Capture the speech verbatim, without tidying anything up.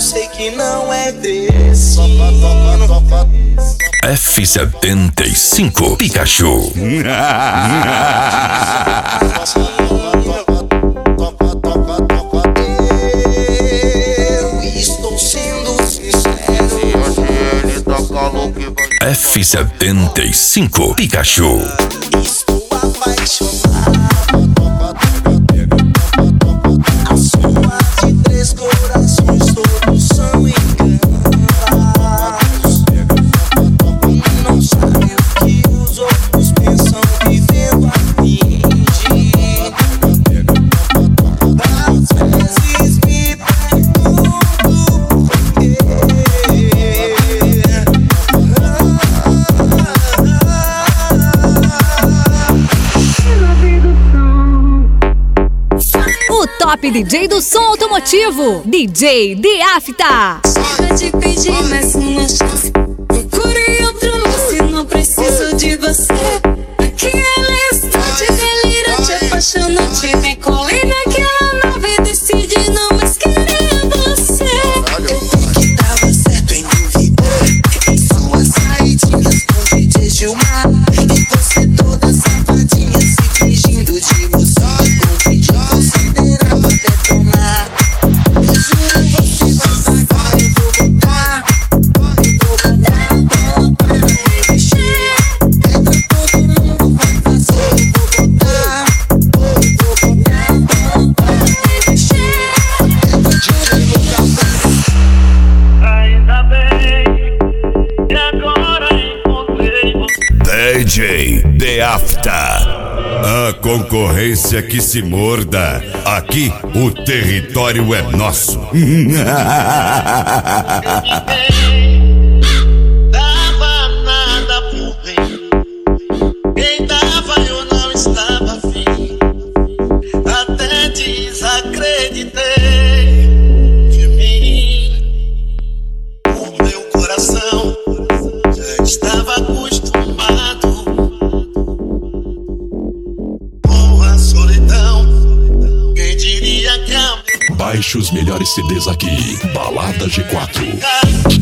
eu sei que não é desse. F setenta e cinco Pikachu. Eu estou sendo sincero. F setenta e cinco Pikachu. Estou apaixonado. A soma de três corações, todos são enganados. Não sabe o que os outros pensam, vivendo a finge. Às vezes me pergunto por O Top D J do som automotivo, D J The Afta. Chega de pedir mais uma chance. Procure outro lance, não preciso de você. Aquela instante delirante, apaixonante. Vem colar naquela nave, decide não mais querer você. Eu sei que tava certo em duvidar em suas saidinhas com D J Gilmar. E você toda safadinha se fingindo de moça. Com D J considerava detonar. Eu juro, você vai pagar, eu vou botar. Eu vou botar a bola pra mexer. Entra todo mundo, vai fazer, eu vou botar. Eu vou botar a bola pra mexer. Entra tudo no café. Ainda bem que agora encontrei você. D J The Afta. A concorrência que se morda. Aqui o território é nosso. Ninguém dava nada por mim. Quem dava eu não estava afim. Até desacreditei de mim. O meu coração já estava acostumado com a solidão. Quem diria que a Baixe os melhores C Ds aqui. Balada G quatro. minha